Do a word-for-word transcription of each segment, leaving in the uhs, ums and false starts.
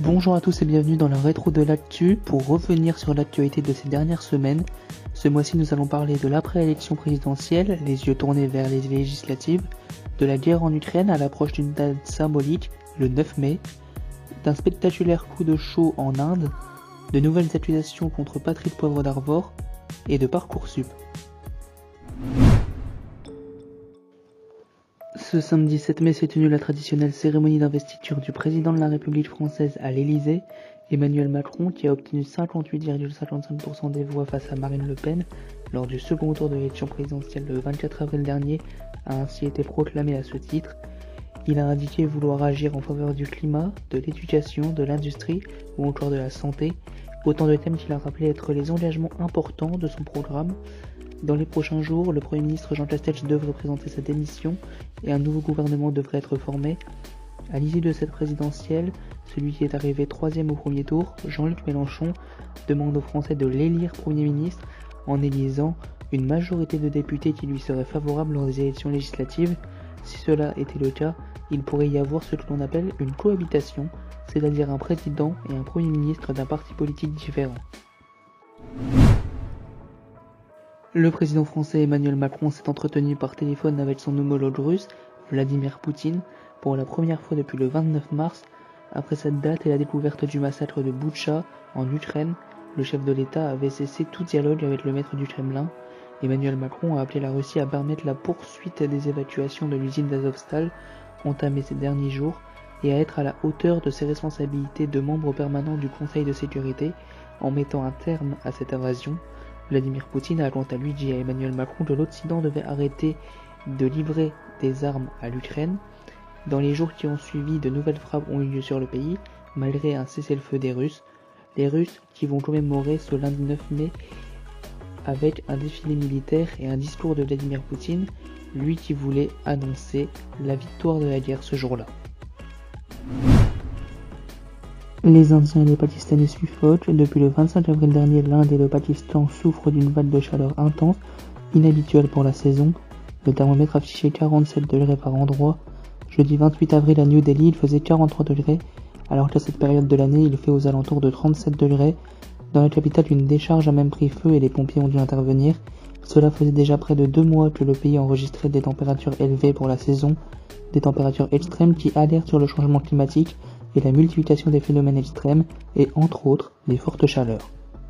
Bonjour à tous et bienvenue dans la rétro de l'actu pour revenir sur l'actualité de ces dernières semaines. Ce mois-ci nous allons parler de l'après-élection présidentielle, les yeux tournés vers les législatives, de la guerre en Ukraine à l'approche d'une date symbolique, le neuf mai, d'un spectaculaire coup de chaud en Inde, de nouvelles accusations contre Patrick Poivre d'Arvor et de Parcoursup. Ce samedi sept mai s'est tenue la traditionnelle cérémonie d'investiture du président de la République française à l'Elysée. Emmanuel Macron, qui a obtenu cinquante-huit virgule cinquante-cinq pour cent des voix face à Marine Le Pen lors du second tour de l'élection présidentielle le vingt-quatre avril dernier, a ainsi été proclamé à ce titre. Il a indiqué vouloir agir en faveur du climat, de l'éducation, de l'industrie ou encore de la santé, autant de thèmes qu'il a rappelé être les engagements importants de son programme. Dans les prochains jours, le Premier ministre Jean Castex devrait présenter sa démission et un nouveau gouvernement devrait être formé. À l'issue de cette présidentielle, celui qui est arrivé troisième au premier tour, Jean-Luc Mélenchon, demande aux Français de l'élire Premier ministre en élisant une majorité de députés qui lui seraient favorables lors des élections législatives. Si cela était le cas, il pourrait y avoir ce que l'on appelle une cohabitation, c'est-à-dire un président et un Premier ministre d'un parti politique différent. Le président français Emmanuel Macron s'est entretenu par téléphone avec son homologue russe, Vladimir Poutine, pour la première fois depuis le vingt-neuf mars. Après cette date et la découverte du massacre de Boutcha, en Ukraine, le chef de l'État avait cessé tout dialogue avec le maître du Kremlin. Emmanuel Macron a appelé la Russie à permettre la poursuite des évacuations de l'usine d'Azovstal, entamée ces derniers jours, et à être à la hauteur de ses responsabilités de membre permanent du Conseil de sécurité, en mettant un terme à cette invasion. Vladimir Poutine a quant à lui dit à Emmanuel Macron que l'Occident devait arrêter de livrer des armes à l'Ukraine. Dans les jours qui ont suivi, de nouvelles frappes ont eu lieu sur le pays, malgré un cessez-le-feu des Russes. Les Russes qui vont commémorer ce lundi neuf mai avec un défilé militaire et un discours de Vladimir Poutine, lui qui voulait annoncer la victoire de la guerre ce jour-là. Les Indiens et les Pakistanais suffoquent. Depuis le vingt-cinq avril dernier, l'Inde et le Pakistan souffrent d'une vague de chaleur intense, inhabituelle pour la saison. Le thermomètre affichait quarante-sept degrés par endroit. Jeudi vingt-huit avril à New Delhi, il faisait quarante-trois degrés, alors qu'à cette période de l'année, il fait aux alentours de trente-sept degrés. Dans la capitale, une décharge a même pris feu et les pompiers ont dû intervenir. Cela faisait déjà près de deux mois que le pays enregistrait des températures élevées pour la saison, des températures extrêmes qui alertent sur le changement climatique et la multiplication des phénomènes extrêmes, et entre autres, les fortes chaleurs.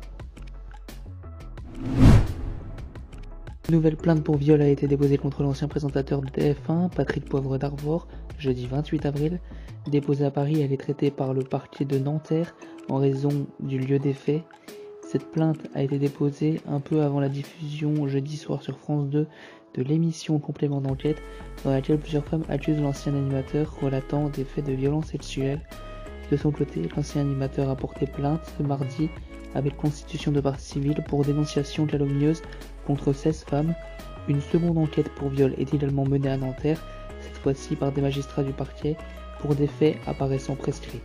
Une nouvelle plainte pour viol a été déposée contre l'ancien présentateur de T F un, Patrick Poivre d'Arvor, jeudi vingt-huit avril. Déposée à Paris, elle est traitée par le parquet de Nanterre en raison du lieu des faits. Cette plainte a été déposée un peu avant la diffusion jeudi soir sur France deux de l'émission Complément d'enquête, dans laquelle plusieurs femmes accusent l'ancien animateur relatant des faits de violence sexuelle. De son côté, l'ancien animateur a porté plainte ce mardi avec constitution de partie civile pour dénonciation calomnieuse contre seize femmes. Une seconde enquête pour viol est également menée à Nanterre, cette fois-ci par des magistrats du parquet, pour des faits apparaissant prescrits.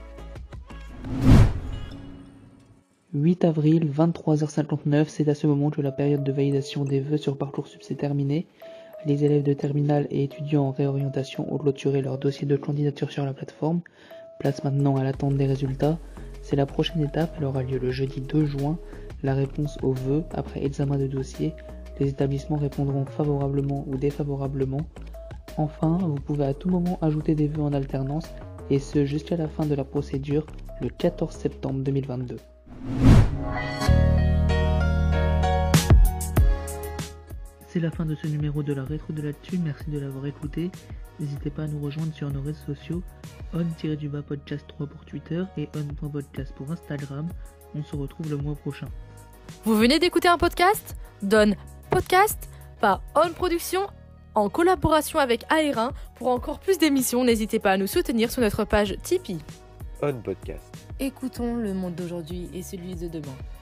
huit avril, vingt-trois heures cinquante-neuf, c'est à ce moment que la période de validation des vœux sur Parcoursup s'est terminée. Les élèves de terminale et étudiants en réorientation ont clôturé leur dossier de candidature sur la plateforme. Place maintenant à l'attente des résultats. C'est la prochaine étape, elle aura lieu le jeudi deux juin. La réponse aux vœux après examen de dossier. Les établissements répondront favorablement ou défavorablement. Enfin, vous pouvez à tout moment ajouter des vœux en alternance, et ce jusqu'à la fin de la procédure, le quatorze septembre deux mille vingt-deux. C'est la fin de ce numéro de la rétro de l'actu, merci de l'avoir écouté. N'hésitez pas à nous rejoindre sur nos réseaux sociaux, on-du-bas podcast trois pour Twitter et on.podcast pour Instagram. On se retrouve le mois prochain. Vous venez d'écouter un podcast ? Donne podcast par On Production en collaboration avec A R un. Pour encore plus d'émissions, n'hésitez pas à nous soutenir sur notre page Tipeee. On Podcast. Écoutons le monde d'aujourd'hui et celui de demain.